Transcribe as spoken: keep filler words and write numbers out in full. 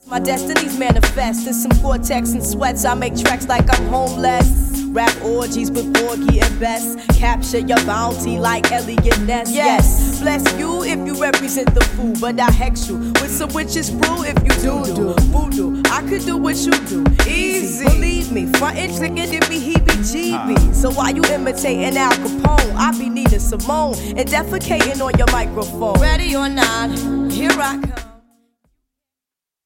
My destiny's manifest. In some Gore-Tex and sweats, I make tracks like I'm homeless. Rap orgies with Borgie and Best. Capture your bounty like Elliot Ness. Yes, bless you if you represent the fool, but I hex you with some witches brew if you do do voodoo. I could do what you do, easy. Believe me, frontin' trickin' it be heebie-jeebies. So while you imitating Al Capone, I be Nina Simone and defecating on your microphone. Ready or not, here I come.